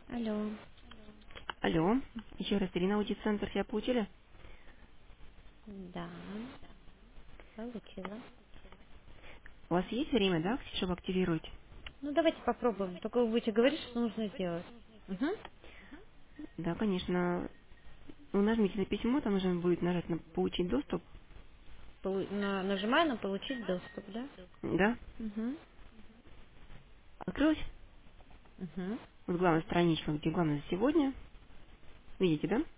Алло. Алло, еще раз, Ирина, аудит-центр себя получили? Да, получила. У вас есть время, да, чтобы активировать? Ну, давайте попробуем. Только вы будете говорить, что нужно сделать. Угу. Да, конечно. Ну, нажмите на письмо, там нужно будет нажать на «Получить доступ». Нажимаю на «Получить доступ», да? Да, Угу. открылась. Угу. Вот главная страничка, где главное за сегодня. Видите, да?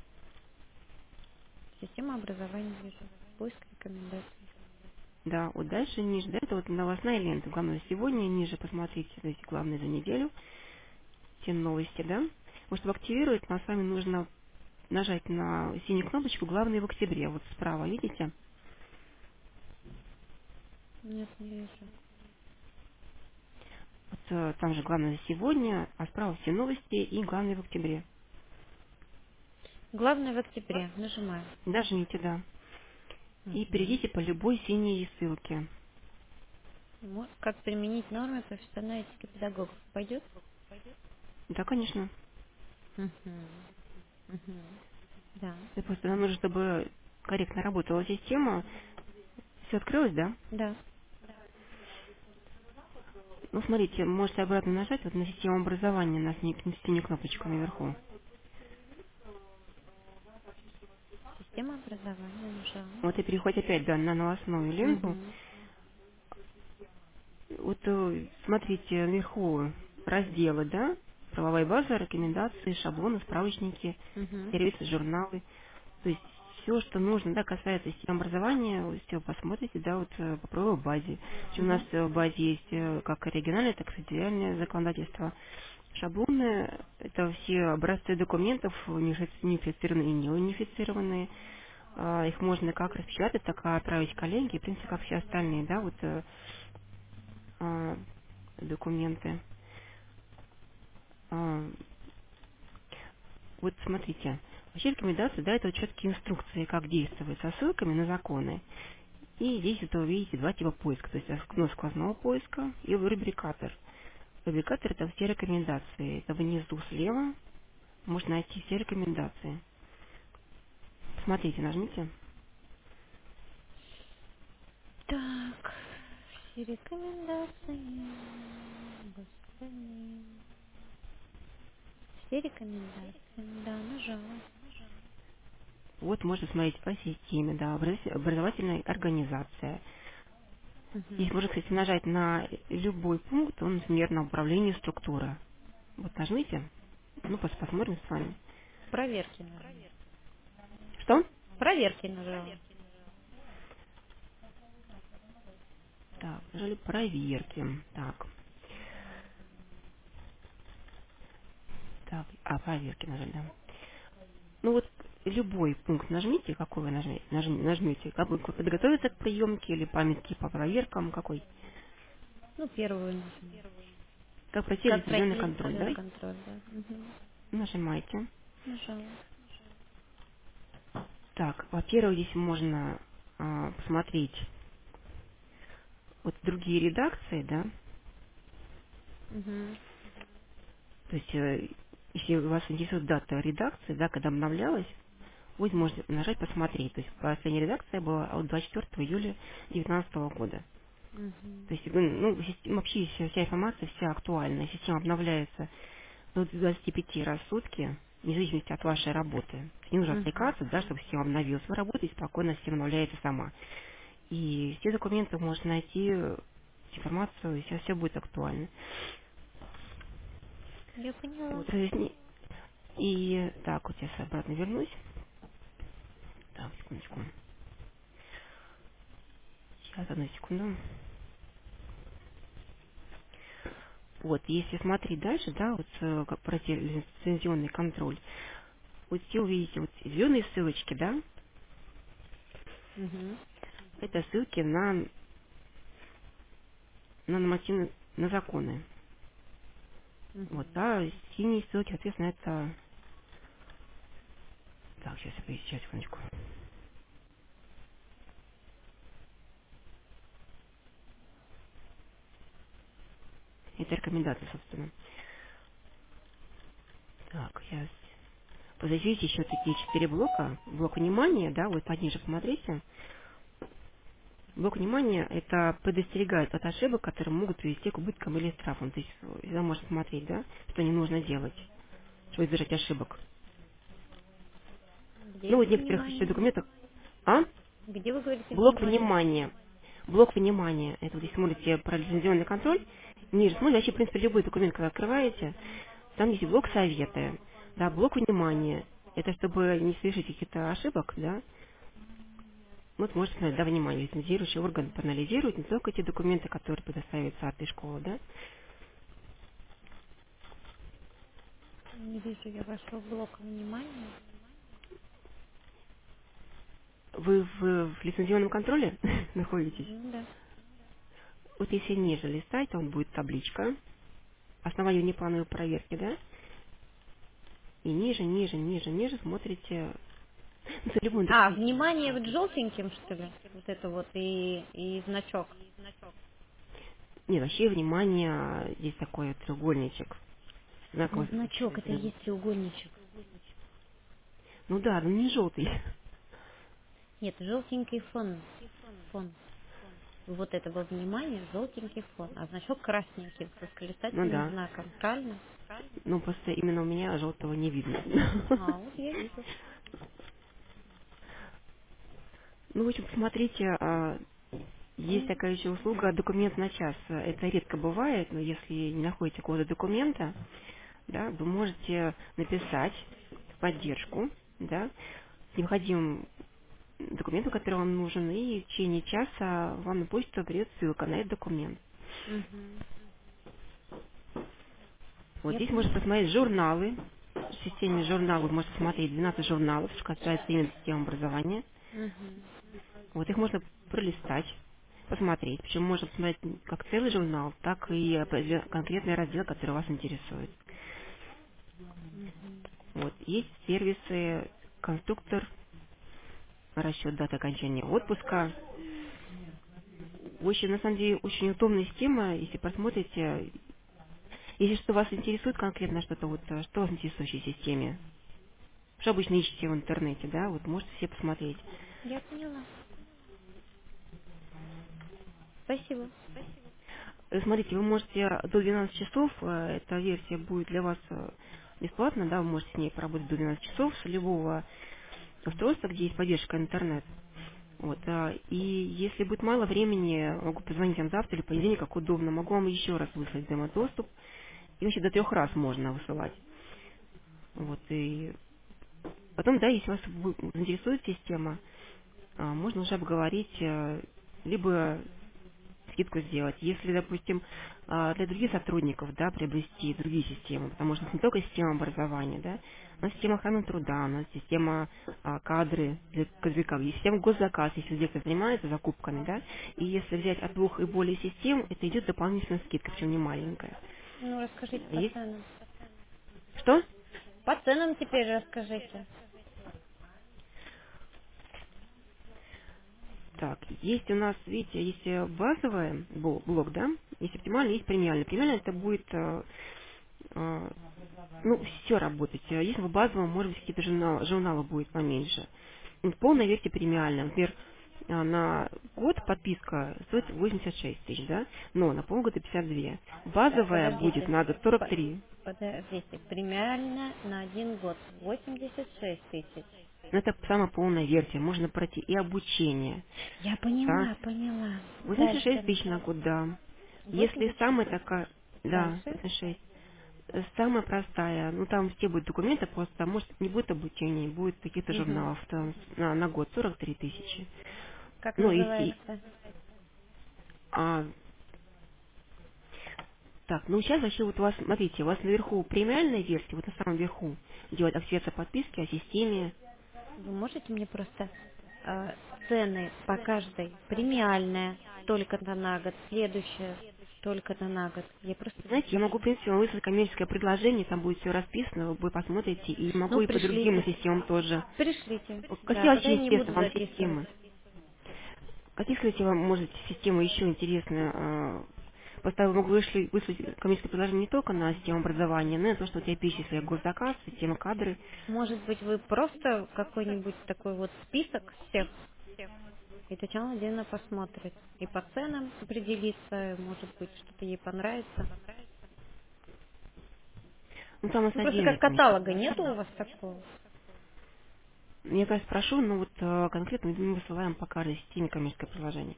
Система образования вижу. Поиск рекомендаций. Да, вот дальше ниже, да, это вот новостная лента. Главное за сегодня, ниже посмотрите, то есть главное за неделю, все новости, да. Вот чтобы активировать, нам с вами нужно нажать на синюю кнопочку «Главное в октябре». Вот справа, видите? Нет, не вижу. Вот там же главное за сегодня, а справа все новости и главное в октябре. Главное в октябре. Нажимаю. Нажмите, да. И Угу. перейдите по любой синей ссылке. Как применить нормы профессиональной этики педагогов? Пойдет? Да, конечно. Угу. Угу. Да. Это просто нам нужно, чтобы корректно работала система. Все открылось, да? Да. Ну, смотрите, можете обратно нажать вот на систему образования, на синюю кнопочку наверху. Система образования нажала. Вот и переходите опять, да, на новостную ленту. Угу. Вот смотрите, наверху разделы, да? Правовая база, рекомендации, шаблоны, справочники, Угу. сервисы, журналы. То есть все, что нужно, да, касается системы образования, вы все посмотрите, да, вот по правовой базе. У нас Угу. в базе есть как региональное, так и федеральное законодательство. Шаблоны — это все образцы документов, унифицированные и неунифицированные. Их можно как распечатать, так и отправить коллеге, в принципе, как все остальные, да, вот а, документы. А, Вот смотрите, вообще рекомендации, да, это вот четкие инструкции, как действовать со ссылками на законы. И здесь это вы видите два типа поиска, то есть окно сквозного поиска и рубрикатор. Рубрикатор — это все рекомендации. Это внизу слева можно найти все рекомендации. Смотрите, нажмите. Так, все рекомендации. Господи. Все рекомендации. Да, нажала. Вот можно смотреть по системе, да, образовательная организация. Здесь Угу. можно, кстати, нажать на любой пункт, он, например, на управление структура. Вот нажмите, ну, посмотрим с вами. Проверки нажала. Что? Проверки нажала. Так, нажали проверки. Так, так, проверки нажали, да. Ну вот любой пункт нажмите, какой вы нажмете, как вы подготовиться к приемке или памятки по проверкам, какой. Ну, первую нажму. Как пройти Как лицензионный пройти контроль, да? лицензионный контроль, да? Угу. Нажимайте. Нажала. Так, во-первых, здесь можно посмотреть вот другие редакции, да, Угу. то есть если вас интересует дата редакции, да, когда обновлялась, вы можете нажать «Посмотреть». То есть последняя редакция была от 24 июля 2019 года. Угу. То есть ну, вообще вся информация вся актуальна. Система обновляется до 25 раз в сутки, вне зависимости от вашей работы. Не нужно Угу. отвлекаться, да, чтобы система обновилась. Вы работаете спокойно, система обновляется сама. И все документы вы можете найти, информацию, и сейчас все будет актуально. Я поняла. Вот разъясни. И так, вот я сейчас обратно вернусь. Так, секундочку. Сейчас, одну секунду. Вот, если смотреть дальше, да, вот как пройти лицензионный контроль, вот все увидите, вот зеленые ссылочки, да, Угу. это ссылки на нормативные, на законы. Вот, Угу. а синие ссылки, соответственно, это... Так, сейчас, секундочку. Это рекомендации, собственно. Так, сейчас. Подождите, еще такие 4 блока. Блок внимания, да, вот пониже посмотрите. Блок внимания — это предостерегает от ошибок, которые могут привести к убыткам или штрафам. То есть всегда можно смотреть, да, что не нужно делать, чтобы избежать ошибок. Где Ну, вот это в некоторых еще внимание? документах... А? Где вы говорите Блок внимание? внимания. Блок внимания. Это вот если смотрите про лицензионный контроль, ниже смотрите, вообще, в принципе, любой документ, когда открываете, там есть блок советы. Да, блок внимания. Это чтобы не совершить каких-то ошибок, да. Вот можете смотреть, да, внимание, лицензирующий орган проанализирует не только эти документы, которые предоставятся от школы, да. Не вижу я вашего блока внимания. Вы в лицензионном контроле находитесь? Ну да. Вот если ниже листать, там будет табличка основания внеплановой проверки, да? И ниже, ниже, ниже, ниже смотрите, ну, за любой А, документ. внимание вот желтеньким, что ли? Вот это вот и значок. Нет, вообще, внимание, здесь такой вот треугольничек. Ну, Знаковый. значок, это и есть треугольничек. Ну да, но не желтый. Нет, желтенький фон. Фон. Вот этого внимания желтенький фон, а значок красненький с Ну восклицательным да. знаком. Правильно? Ну просто именно у меня желтого не видно. А, вот я вижу. Ну, в общем, посмотрите, есть такая еще услуга документ на час. Это редко бывает, но если не находите какого-то документа, да, вы можете написать в поддержку, да, с необходимым документом, который вам нужен, и в течение часа вам на почту придет ссылка на этот документ. Угу. Вот Я здесь можно поняла. посмотреть журналы. В системе журналов вы можете смотреть 12 журналов, что касается именно системы образования. Угу. Вот их можно пролистать, посмотреть. Причем можно посмотреть как целый журнал, так и конкретный раздел, который вас интересует. Угу. Вот. Есть сервисы, конструктор, расчет даты окончания отпуска. В общем, на самом деле, очень удобная система, если посмотрите. Если что вас интересует конкретно что-то, вот что вас интересует в системе, что обычно ищете в интернете, да, вот можете все посмотреть. Я поняла. Спасибо. Смотрите, вы можете до 12 часов, эта версия будет для вас бесплатна, да, вы можете с ней поработать до 12 часов с любого устройства, где есть поддержка интернет. Вот, и если будет мало времени, могу позвонить вам завтра или в понедельник, как удобно, могу вам еще раз выслать демо-доступ, и вообще до 3 раз можно высылать. Вот, и потом, да, если вас заинтересует система, можно уже обговорить, либо скидку сделать. Если, допустим, для других сотрудников, да, приобрести другие системы, потому что это не только система образования, да, у нас система охраны труда, у нас система кадры для кадровиков, есть система госзаказ, если где-то занимается закупками, да, и если взять от 2 и более систем, это идет дополнительная скидка, причем не маленькая. Ну, расскажите по Есть? ценам. Что? По ценам теперь расскажите. Так, есть у нас, видите, есть базовый блок, да, есть оптимальный, есть премиальный. Премиальный это будет, ну, все работать. Если в базовом, может быть, какие-то журналы будет поменьше. Вот полная версия премиальная. Например, на год подписка стоит 86 тысяч, да, но на полгода 52. Так, Базовая будет подождите. на год По- 43. Подождите. Премиально на 1 год 86 тысяч. Но это самая полная версия. Можно пройти и обучение. Я Да. поняла, поняла. 86 Дальше. тысяч на год, да. Если 86 самая тысяч. такая, да, Дальше. 86. Самая простая, ну там все будут документы, просто может не будет обучения, будет каких-то Угу. журналов там, на год 43 тысячи. Как Ну, если, называется? а, так, ну сейчас вообще вот у вас, смотрите, у вас наверху премиальная версия, вот на самом верху идет активация подписки о системе. Вы можете мне просто цены по каждой? Премиальная только-то на год, следующая только-то на год. Я просто Знаете, я могу, в принципе, вам выслать коммерческое предложение, там будет все расписано, вы посмотрите, и могу Ну, и по другим пришлите. системам тоже. Пришлите. Какие Да, тогда вообще я не интересны буду вам записывать. системы? Какие, кстати, вам, может, системы еще интересны? Просто вы могли выслать коммерческое предложение не только на систему образования, но и на то, что у тебя пища, своя госзаказ, система кадры. Может быть, вы просто какой-нибудь такой вот список всех, и Татьяна Владимировна посмотрит. И по ценам определится, может быть, что-то ей понравится. Ну, там у нас Ну, просто как отдельные коммерческие каталога нету у предложения. вас такого? Я, конечно, спрошу, но вот конкретно мы высылаем по каждой системе коммерческое предложение.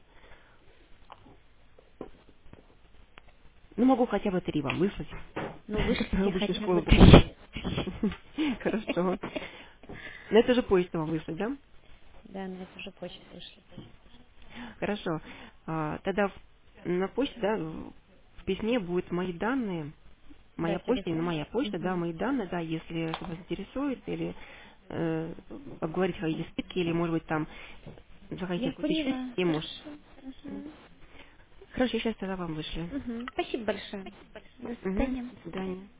Ну, могу хотя бы 3 вам выслать, Ну, которые вышлите обычно хотя бы школы 3. покупают. Хорошо. На эту же почту вам выслать, да? Да, на эту же почту вышлите. Хорошо. Тогда на почте, да, в письме будут мои данные, Да, моя почта, именно телефон. моя почта, да, Угу. мои данные, да, если вас интересует, или обговорить свои скидки, или, может быть, там заходите Я в какую-то еще поняла. систему. Хорошо. Угу. Хорошо, я сейчас тогда вам вышлю. Угу. Спасибо большое. До Угу. свидания. До свидания.